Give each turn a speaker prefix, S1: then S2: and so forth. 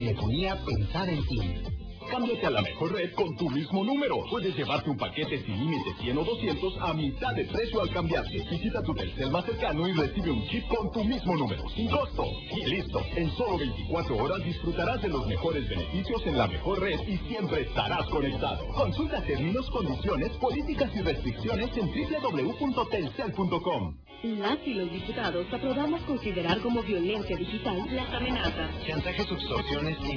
S1: Telefonía pensada en ti. Cámbiate a la mejor red con tu mismo número. Puedes llevarte un paquete sin límite 100 o 200 a mitad de precio al cambiarte. Visita tu Telcel más cercano y recibe un chip con tu mismo número, sin costo. Y listo. En solo 24 horas disfrutarás de los mejores beneficios en la mejor red y siempre estarás conectado. Consulta términos, condiciones, políticas y restricciones en www.telcel.com.
S2: Las y los diputados aprobamos considerar como violencia digital las amenazas,
S1: chantajes, extorsiones